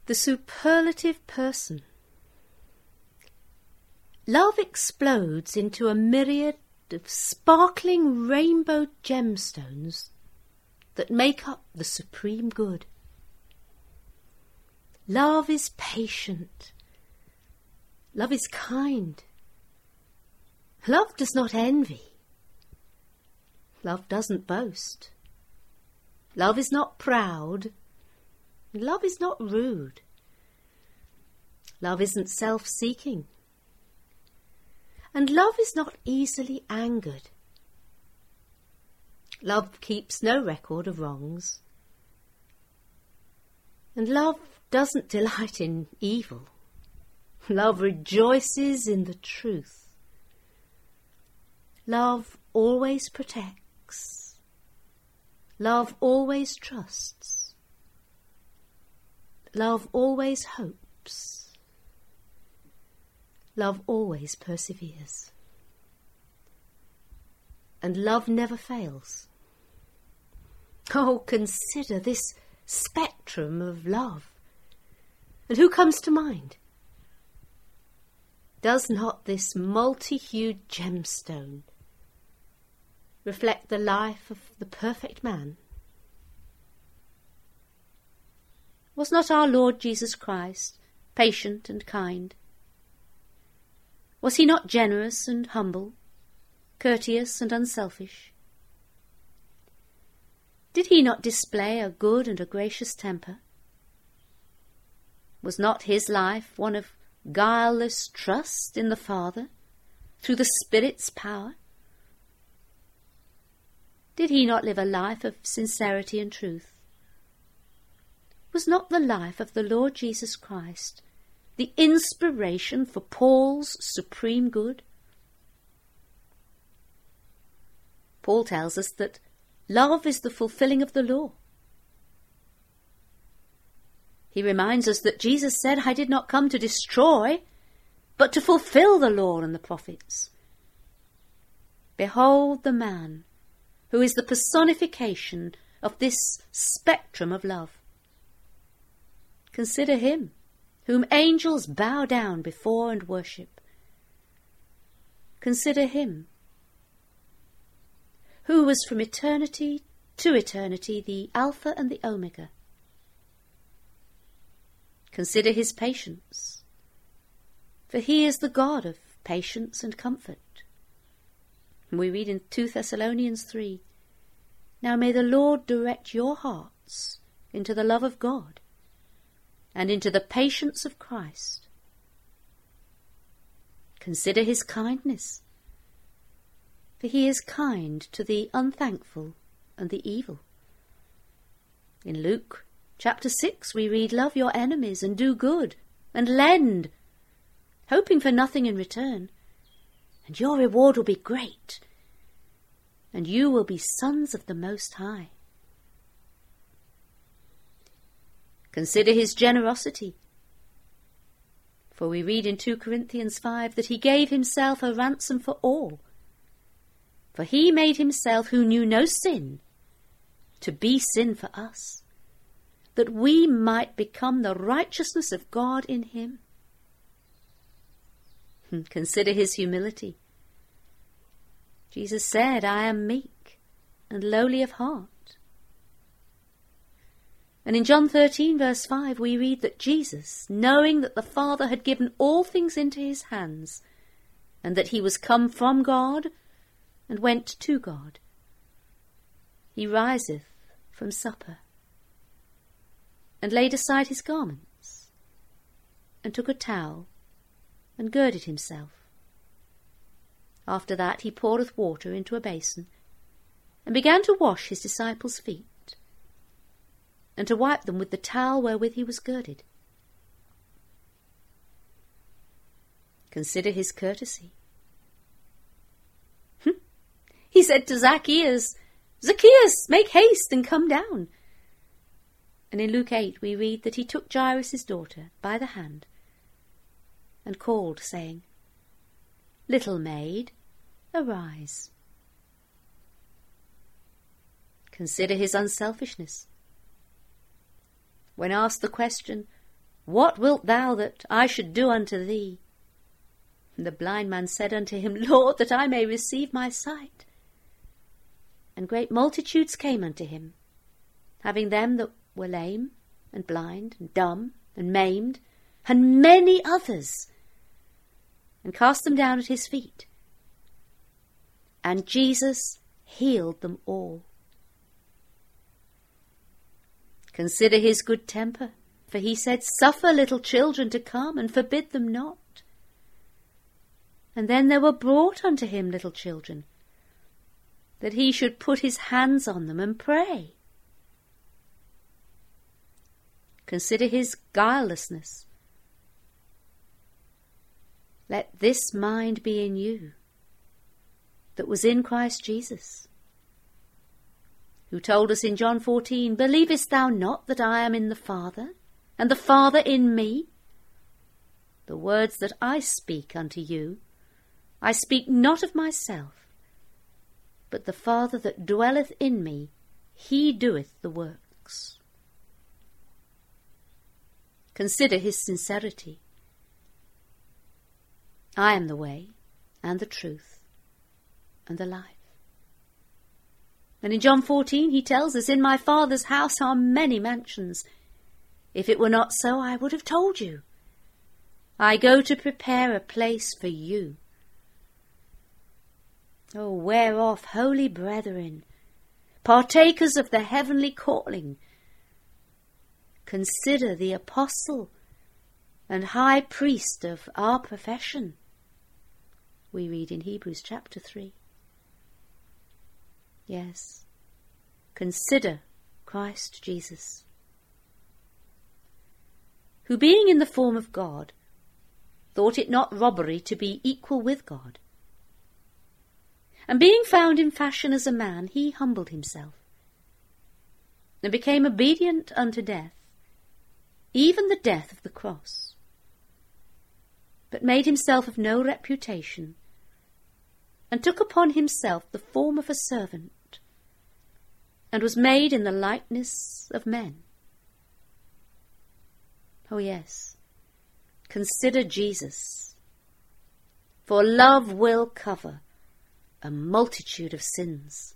The superlative person. Love explodes into a myriad of sparkling rainbow gemstones that make up the supreme good. Love is patient. Love is kind. Love does not envy. Love doesn't boast. Love is not proud. Love is not rude. Love isn't self-seeking. And love is not easily angered. Love keeps no record of wrongs. And love doesn't delight in evil. Love rejoices in the truth. Love always protects. Love always trusts. Love always hopes. Love always perseveres. And love never fails. Oh, consider this spectrum of love. And who comes to mind? Does not this multi-hued gemstone reflect the life of the perfect man? Was not our Lord Jesus Christ patient and kind? Was he not generous and humble, courteous and unselfish? Did he not display a good and a gracious temper? Was not his life one of guileless trust in the Father through the Spirit's power? Did he not live a life of sincerity and truth? Was not the life of the Lord Jesus Christ the inspiration for Paul's supreme good? Paul tells us that love is the fulfilling of the law. He reminds us that Jesus said, "I did not come to destroy, but to fulfill the law and the prophets." Behold the man who is the personification of this spectrum of love. Consider him, whom angels bow down before and worship. Consider him, who was from eternity to eternity the Alpha and the Omega. Consider his patience, for he is the God of patience and comfort. We read in 2 Thessalonians 3, "Now may the Lord direct your hearts into the love of God and into the patience of Christ." Consider his kindness, for he is kind to the unthankful and the evil. In Luke chapter 6 we read, "Love your enemies and do good and lend, hoping for nothing in return, and your reward will be great, and you will be sons of the Most High." Consider his generosity, for we read in 2 Corinthians 5 that he gave himself a ransom for all. For he made himself, who knew no sin, to be sin for us, that we might become the righteousness of God in him. Consider his humility. Jesus said, "I am meek and lowly of heart." And in John 13 verse 5 we read that Jesus, knowing that the Father had given all things into his hands, and that he was come from God and went to God, he riseth from supper, and laid aside his garments, and took a towel, and girded himself. After that he poureth water into a basin, and began to wash his disciples' feet, and to wipe them with the towel wherewith he was girded. Consider his courtesy. He said to Zacchaeus, "Zacchaeus, make haste and come down." And in Luke 8 we read that he took Jairus' daughter by the hand and called, saying, "Little maid, arise." Consider his unselfishness. When asked the question, What wilt thou that I should do unto thee? And the blind man said unto him, Lord, that I may receive my sight. And great multitudes came unto him, having them that were lame, and blind, and dumb, and maimed, and many others, and cast them down at his feet. And Jesus healed them all. Consider his good temper, for he said, Suffer little children to come, and forbid them not. And then there were brought unto him little children, that he should put his hands on them and pray. Consider his guilelessness. Let this mind be in you, that was in Christ Jesus, who told us in John 14, Believest thou not that I am in the Father, and the Father in me? The words that I speak unto you, I speak not of myself, but the Father that dwelleth in me, he doeth the works. Consider his sincerity. I am the way, and the truth, and the life. And in John 14 he tells us, In my Father's house are many mansions. If it were not so, I would have told you. I go to prepare a place for you. O whereof, holy brethren, partakers of the heavenly calling, consider the apostle and high priest of our profession, we read in Hebrews chapter 3. Yes, consider Christ Jesus, who being in the form of God, thought it not robbery to be equal with God. And being found in fashion as a man, he humbled himself, and became obedient unto death, even the death of the cross, but made himself of no reputation, and took upon himself the form of a servant, and was made in the likeness of men. Oh yes, consider Jesus, for love will cover a multitude of sins.